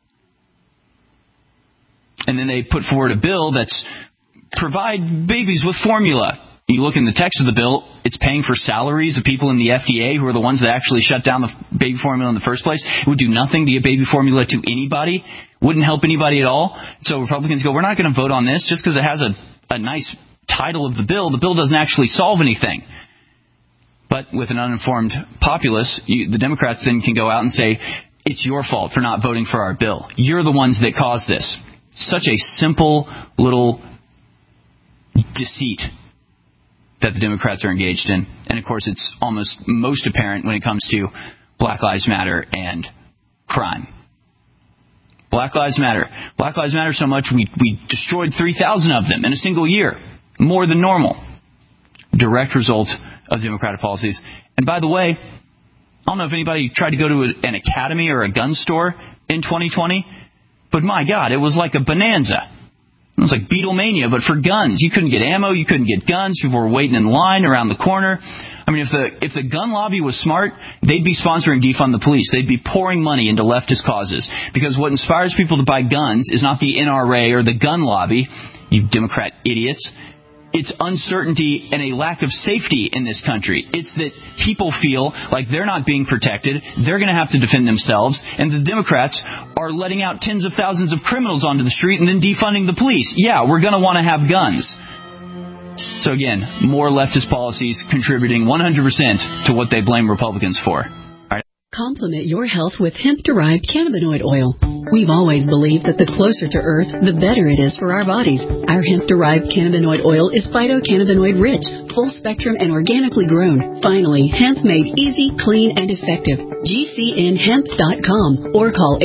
And then they put forward a bill that's provide babies with formula. You look in the text of the bill, it's paying for salaries of people in the FDA who are the ones that actually shut down the baby formula in the first place. It would do nothing to get baby formula to anybody. Wouldn't help anybody at all. So Republicans go, we're not going to vote on this just because it has a nice title of the bill. The bill doesn't actually solve anything. But with an uninformed populace, the Democrats then can go out and say, it's your fault for not voting for our bill. You're the ones that caused this. Such a simple little deceit that the Democrats are engaged in. And, of course, it's almost most apparent when it comes to Black Lives Matter and crime. Black Lives Matter. Black Lives Matter so much we destroyed 3,000 of them in a single year. More than normal. Direct result of Democratic policies. And by the way, I don't know if anybody tried to go to an academy or a gun store in 2020, but my God, it was like a bonanza. It was like Beatlemania, but for guns. You couldn't get ammo, you couldn't get guns. People were waiting in line around the corner. I mean, if the gun lobby was smart, they'd be sponsoring Defund the Police. They'd be pouring money into leftist causes. Because what inspires people to buy guns is not the NRA or the gun lobby, you Democrat idiots. It's uncertainty and a lack of safety in this country. It's that people feel like they're not being protected. They're going to have to defend themselves. And the Democrats are letting out tens of thousands of criminals onto the street and then defunding the police. Yeah, we're going to want to have guns. So again, more leftist policies contributing 100% to what they blame Republicans for. Complement your health with hemp-derived cannabinoid oil. We've always believed that the closer to Earth, the better it is for our bodies. Our hemp-derived cannabinoid oil is phytocannabinoid-rich, full-spectrum, and organically grown. Finally, hemp made easy, clean, and effective. GCNhemp.com or call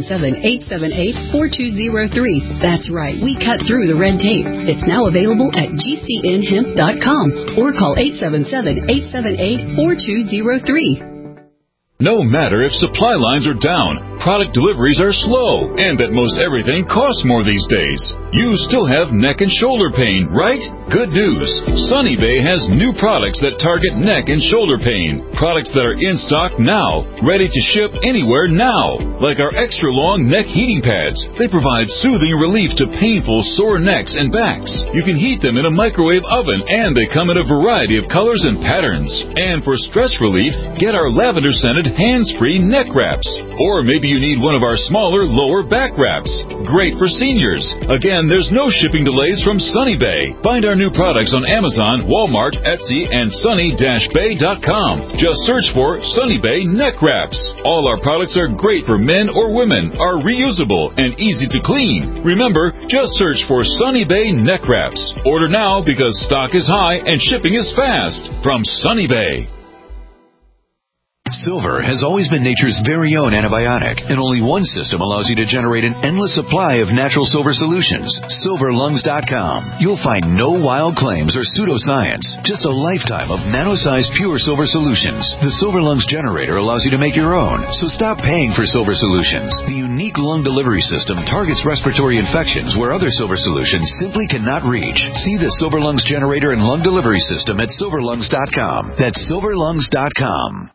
877-878-4203. That's right, we cut through the red tape. It's now available at GCNhemp.com or call 877-878-4203. No matter if supply lines are down, product deliveries are slow, and that most everything costs more these days, you still have neck and shoulder pain, right? Good news. Sunny Bay has new products that target neck and shoulder pain. Products that are in stock now, ready to ship anywhere now. Like our extra long neck heating pads. They provide soothing relief to painful sore necks and backs. You can heat them in a microwave oven, and they come in a variety of colors and patterns. And for stress relief, get our lavender-scented hands-free neck wraps. Or maybe you need one of our smaller lower back wraps. Great for seniors. Again, there's no shipping delays from Sunny Bay. Find our new products on Amazon, Walmart, Etsy, and sunny-bay.com. Just search for Sunny Bay neck wraps. All our products are great for men or women, are reusable, and easy to clean. Remember, just search for Sunny Bay neck wraps. Order now because stock is high and shipping is fast. From Sunny Bay. Silver has always been nature's very own antibiotic, and only one system allows you to generate an endless supply of natural silver solutions. SilverLungs.com. You'll find no wild claims or pseudoscience, just a lifetime of nano-sized pure silver solutions. The Silver Lungs generator allows you to make your own, so stop paying for silver solutions. The unique lung delivery system targets respiratory infections where other silver solutions simply cannot reach. See the Silver Lungs generator and lung delivery system at SilverLungs.com. That's SilverLungs.com.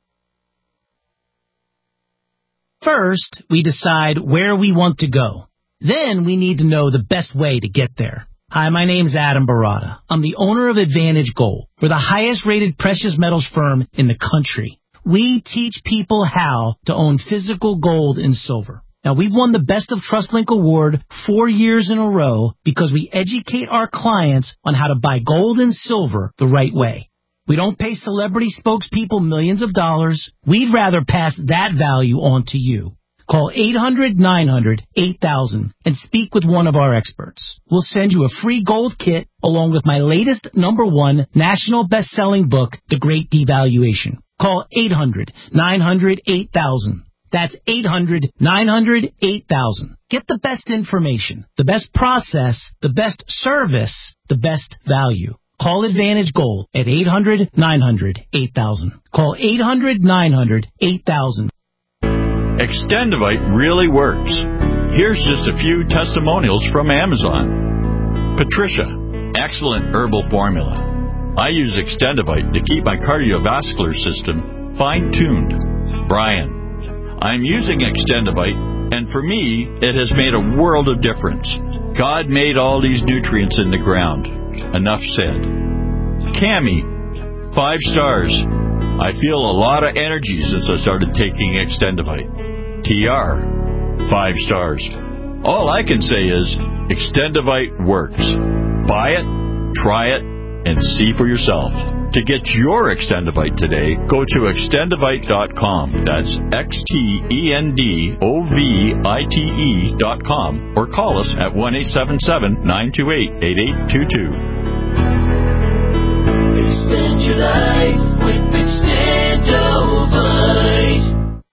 First, we decide where we want to go. Then we need to know the best way to get there. Hi, my name's Adam Barada. I'm the owner of Advantage Gold. We're the highest rated precious metals firm in the country. We teach people how to own physical gold and silver. Now, we've won the Best of TrustLink Award 4 years in a row because we educate our clients on how to buy gold and silver the right way. We don't pay celebrity spokespeople millions of dollars. We'd rather pass that value on to you. Call 800-900-8000 and speak with one of our experts. We'll send you a free gold kit along with my latest #1 national best-selling book, The Great Devaluation. Call 800-900-8000. That's 800-900-8000. Get the best information, the best process, the best service, the best value. Call Advantage Gold at 800-900-8000. Call 800-900-8000. Extendivite really works. Here's just a few testimonials from Amazon. Patricia, excellent herbal formula. I use Extendivite to keep my cardiovascular system fine-tuned. Brian, I'm using Extendivite, and for me, it has made a world of difference. God made all these nutrients in the ground. Enough said. Cammie, 5 stars. I feel a lot of energy since I started taking Extendivite. TR, 5 stars. All I can say is Extendivite works. Buy it, try it, and see for yourself. To get your Extendivite today, go to extendivite.com. That's XTENDOVITE.com, or call us at 1-877-928-8822. Extend your life with Extendovite.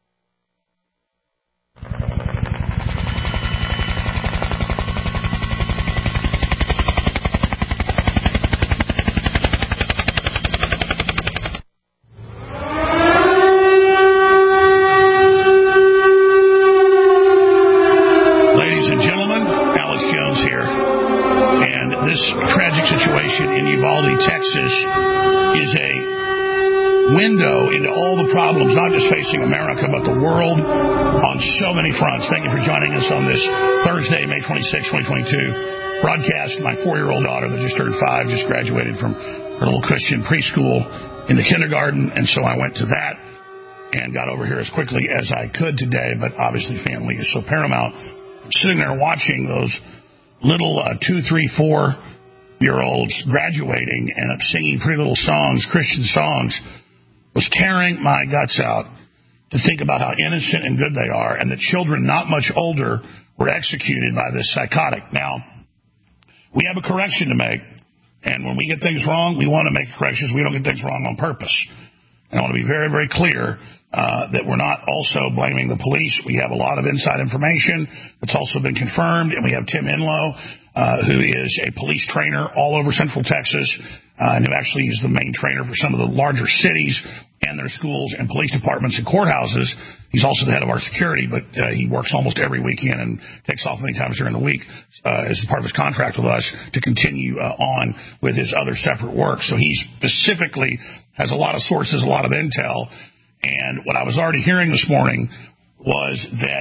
Window into all the problems, not just facing America, but the world on so many fronts. Thank you for joining us on this Thursday, May 26, 2022 broadcast. My 4-year-old daughter that just turned 5 just graduated from her little Christian preschool in the kindergarten, and so I went to that and got over here as quickly as I could today, but obviously family is so paramount. Sitting there watching those little 2, 3, 4-year-olds graduating and up singing pretty little songs, Christian songs, was tearing my guts out to think about how innocent and good they are, and that children not much older were executed by this psychotic. Now, we have a correction to make, and when we get things wrong, we want to make corrections. We don't get things wrong on purpose. And I want to be very, very clear that we're not also blaming the police. We have a lot of inside information that's also been confirmed, and we have Tim Enlow, who is a police trainer all over Central Texas, and who actually is the main trainer for some of the larger cities and their schools and police departments and courthouses. He's also the head of our security, but he works almost every weekend and takes off many times during the week as part of his contract with us to continue on with his other separate work. So he specifically has a lot of sources, a lot of intel. And what I was already hearing this morning was that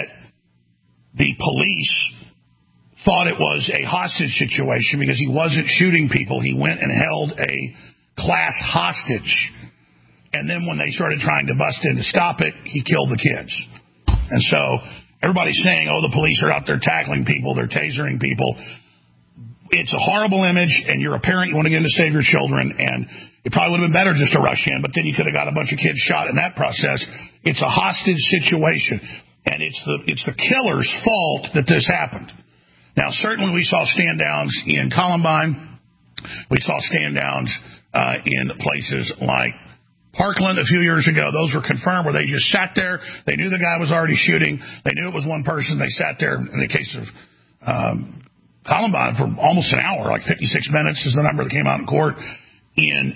the police thought it was a hostage situation because he wasn't shooting people. He went and held a class hostage. And then when they started trying to bust in to stop it, he killed the kids. And so everybody's saying, oh, the police are out there tackling people, they're tasering people. It's a horrible image, and you're a parent, you want to get in to save your children, and it probably would have been better just to rush in, but then you could have got a bunch of kids shot in that process. It's a hostage situation, and it's the killer's fault that this happened. Now, certainly we saw stand-downs in Columbine. We saw stand-downs in places like Parkland a few years ago. Those were confirmed where they just sat there. They knew the guy was already shooting. They knew it was one person. They sat there. In the case of Columbine for almost an hour, like 56 minutes is the number that came out in court. In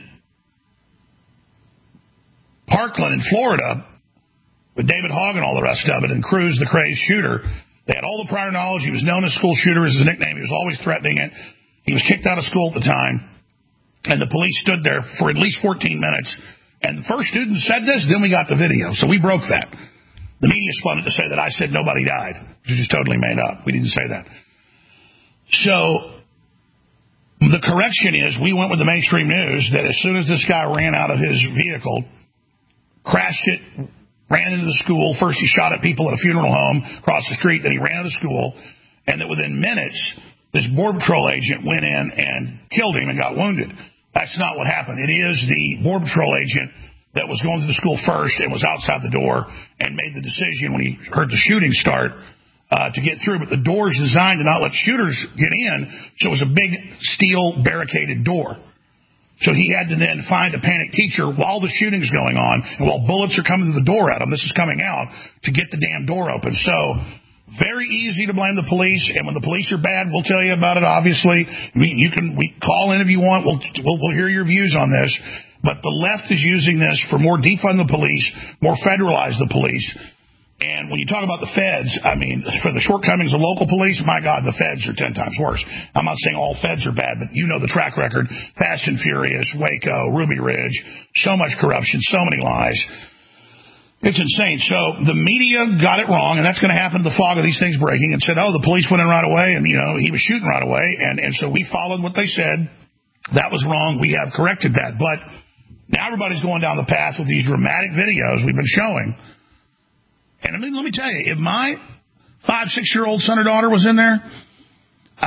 Parkland in Florida, with David Hogg and all the rest of it, and Cruz, the crazed shooter, they had all the prior knowledge. He was known as school shooter as his nickname. He was always threatening it. He was kicked out of school at the time, and the police stood there for at least 14 minutes. And the first student said this, then we got the video. So we broke that. The media spun it to say that I said nobody died, which is just totally made up. We didn't say that. So the correction is we went with the mainstream news that as soon as this guy ran out of his vehicle, crashed it, ran into the school. First he shot at people at a funeral home across the street, then he ran to the school, and that within minutes, this Border Patrol agent went in and killed him and got wounded. That's not what happened. It is the Border Patrol agent that was going to the school first and was outside the door and made the decision when he heard the shooting start to get through. But the door is designed to not let shooters get in, so it was a big steel barricaded door. So he had to then find a panicked teacher while the shooting's going on and while bullets are coming to the door at him, this is coming out, to get the damn door open. So very easy to blame the police, and when the police are bad, we'll tell you about it, obviously. We call in if you want. We'll hear your views on this. But the left is using this for more defund the police, more federalize the police. And when you talk about the feds, I mean, for the shortcomings of local police, my God, the feds are 10 times worse. I'm not saying all feds are bad, but you know the track record. Fast and Furious, Waco, Ruby Ridge, so much corruption, so many lies. It's insane. So the media got it wrong, and that's going to happen in the fog of these things breaking, and said, oh, the police went in right away, and, he was shooting right away. And so we followed what they said. That was wrong. We have corrected that. But now everybody's going down the path with these dramatic videos we've been showing. And let me tell you, if my 5-6-year-old son or daughter was in there, the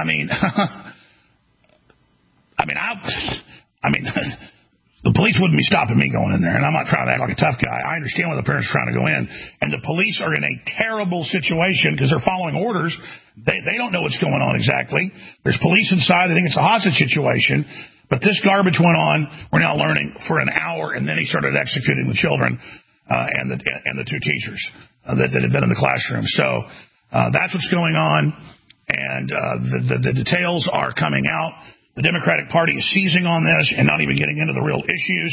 police wouldn't be stopping me going in there, and I'm not trying to act like a tough guy. I understand why the parents are trying to go in, and the police are in a terrible situation because they're following orders. They don't know what's going on exactly. There's police inside. They think it's a hostage situation, but this garbage went on. We're now learning for an hour, and then he started executing the children and the two teachers that had been in the classroom. So that's what's going on, and the details are coming out. The Democratic Party is seizing on this and not even getting into the real issues.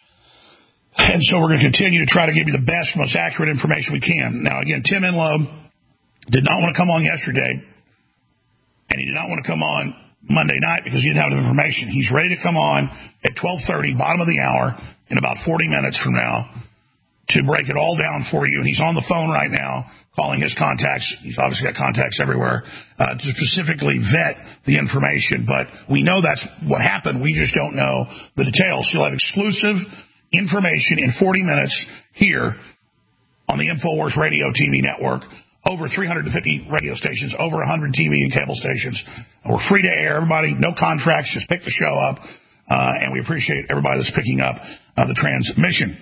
And so we're going to continue to try to give you the best, most accurate information we can. Now, again, Tim Enloe did not want to come on yesterday, and he did not want to come on Monday night because he didn't have enough information. He's ready to come on at 12:30, bottom of the hour, in about 40 minutes from now, to break it all down for you. And he's on the phone right now calling his contacts. He's obviously got contacts everywhere to specifically vet the information. But we know that's what happened. We just don't know the details. You'll have exclusive information in 40 minutes here on the InfoWars Radio TV network. Over 350 radio stations, over 100 TV and cable stations. We're free to air. Everybody, no contracts, just pick the show up. And we appreciate everybody that's picking up the transmission.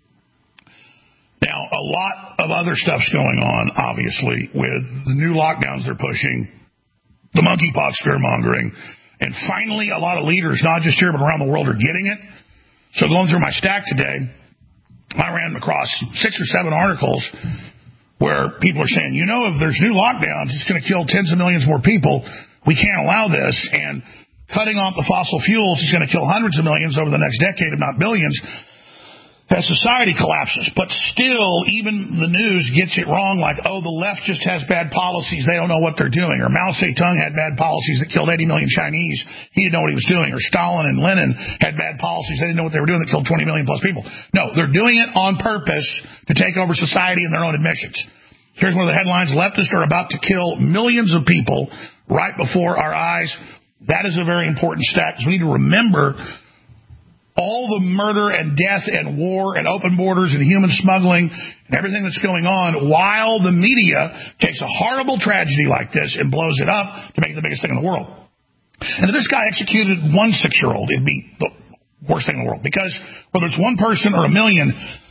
Now, a lot of other stuff's going on, obviously, with the new lockdowns they're pushing, the monkeypox fear-mongering, and finally a lot of leaders, not just here but around the world, are getting it. So going through my stack today, I ran across 6 or 7 articles where people are saying, if there's new lockdowns, it's going to kill tens of millions more people. We can't allow this, and cutting off the fossil fuels is going to kill hundreds of millions over the next decade, if not billions, as society collapses. But still, even the news gets it wrong, like, the left just has bad policies, they don't know what they're doing. Or Mao Zedong had bad policies that killed 80 million Chinese, he didn't know what he was doing. Or Stalin and Lenin had bad policies, they didn't know what they were doing, that killed 20 million plus people. No, they're doing it on purpose to take over society in their own admissions. Here's one of the headlines: leftists are about to kill millions of people right before our eyes. That is a very important stat, because we need to remember all the murder and death and war and open borders and human smuggling and everything that's going on, while the media takes a horrible tragedy like this and blows it up to make it the biggest thing in the world. And if this guy executed one 6-year-old, it'd be the worst thing in the world. Because whether it's one person or a million,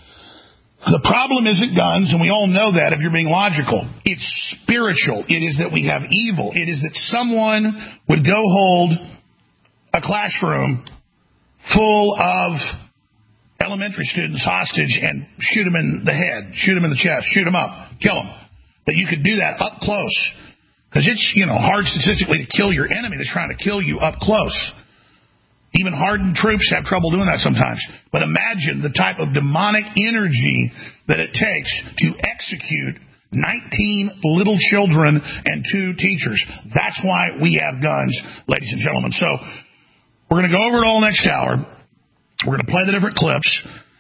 the problem isn't guns, and we all know that if you're being logical. It's spiritual. It is that we have evil. It is that someone would go hold a classroom full of elementary students hostage and shoot them in the head, shoot them in the chest, shoot them up, kill them. That you could do that up close. Because it's, hard statistically to kill your enemy that's trying to kill you up close. Even hardened troops have trouble doing that sometimes. But imagine the type of demonic energy that it takes to execute 19 little children and 2 teachers. That's why we have guns, ladies and gentlemen. So we're going to go over it all next hour. We're going to play the different clips,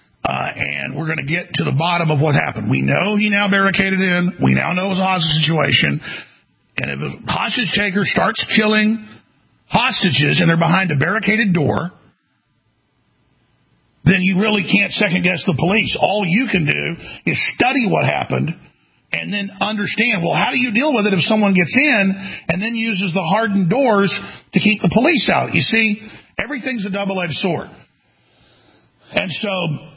and we're going to get to the bottom of what happened. We know he now barricaded in. We now know it was a hostage situation. And if a hostage taker starts killing hostages and they're behind a barricaded door, then you really can't second-guess the police. All you can do is study what happened and then understand, well, how do you deal with it if someone gets in and then uses the hardened doors to keep the police out? You see, everything's a double-edged sword. And so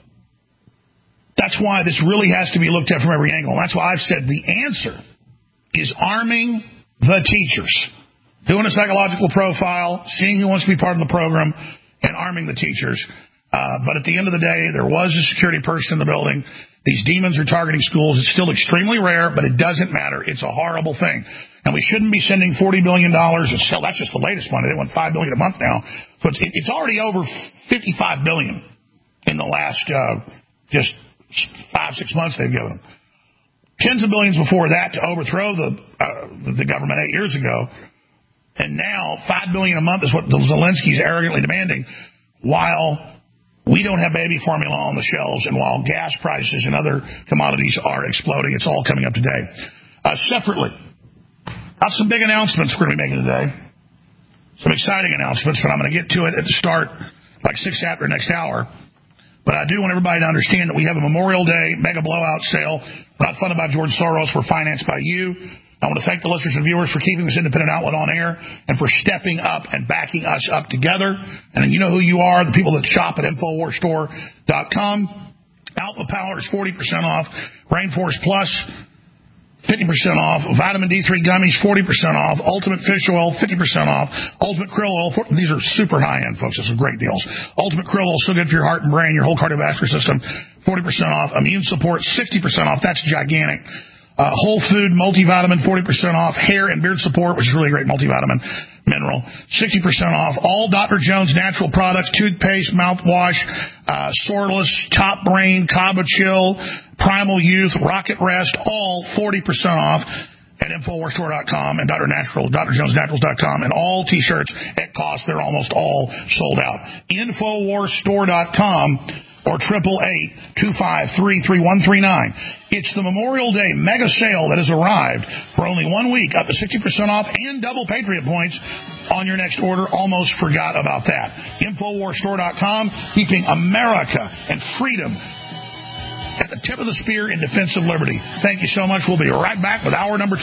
that's why this really has to be looked at from every angle. And that's why I've said the answer is arming the teachers, doing a psychological profile, seeing who wants to be part of the program, and arming the teachers. But at the end of the day, there was a security person in the building. These demons are targeting schools. It's still extremely rare, but it doesn't matter. It's a horrible thing. And we shouldn't be sending $40 billion. It's still, that's just the latest money. They want $5 billion a month now. So it's already over $55 billion in the last just 5-6 months they've given them. Tens of billions before that to overthrow the government 8 years ago. And now $5 billion a month is what Zelensky's arrogantly demanding, while we don't have baby formula on the shelves, and while gas prices and other commodities are exploding. It's all coming up today. Separately, got some big announcements we're going to be making today. Some exciting announcements, but I'm going to get to it at the start, like 6 after next hour. But I do want everybody to understand that we have a Memorial Day mega blowout sale, not funded by George Soros. We're financed by you. I want to thank the listeners and viewers for keeping this independent outlet on air and for stepping up and backing us up together. And you know who you are, the people that shop at InfoWarsStore.com. Alpha Power is 40% off. Rainforest Plus, 50% off. Vitamin D3 gummies, 40% off. Ultimate Fish Oil, 50% off. Ultimate Krill Oil, these are super high-end, folks. These are great deals. Ultimate Krill Oil, so good for your heart and brain, your whole cardiovascular system, 40% off. Immune Support, 60% off. That's gigantic. Whole Food Multivitamin, 40% off. Hair and Beard Support, which is really great multivitamin mineral, 60% off. All Dr. Jones natural products, toothpaste, mouthwash, Soreless, Top Brain, Kaba Chill, Primal Youth, Rocket Rest, all 40% off at InfoWarsStore.com and DrJonesNaturals.com, and all T-shirts at cost. They're almost all sold out. InfoWarsStore.com or 888-253-3139. It's the Memorial Day mega sale that has arrived for only 1 week, up to 60% off and double Patriot points on your next order. Almost forgot about that. InfoWarsStore.com, keeping America and freedom at the tip of the spear in defense of liberty. Thank you so much. We'll be right back with hour number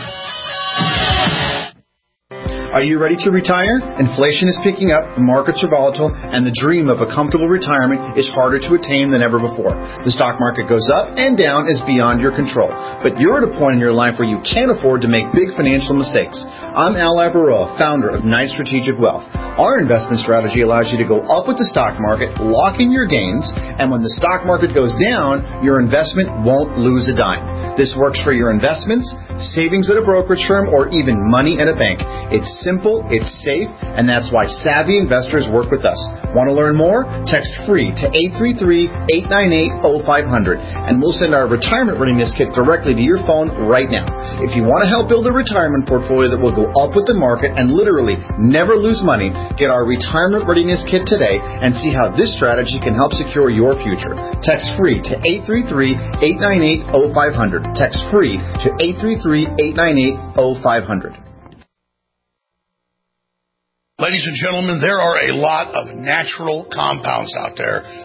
2. Are you ready to retire? Inflation is picking up, the markets are volatile, and the dream of a comfortable retirement is harder to attain than ever before. The stock market goes up and down is beyond your control. But you're at a point in your life where you can't afford to make big financial mistakes. I'm Al Labaroa, founder of Knight Strategic Wealth. Our investment strategy allows you to go up with the stock market, lock in your gains, and when the stock market goes down, your investment won't lose a dime. This works for your investments, savings at a brokerage firm, or even money at a bank. It's simple, it's safe, and that's why savvy investors work with us. Want to learn more? Text free to 833-898-0500, and we'll send our retirement readiness kit directly to your phone right now. If you want to help build a retirement portfolio that will go up with the market and literally never lose money, get our retirement readiness kit today and see how this strategy can help secure your future. Text free to 833-898-0500. Text free to 833-898-0500. Ladies and gentlemen, there are a lot of natural compounds out there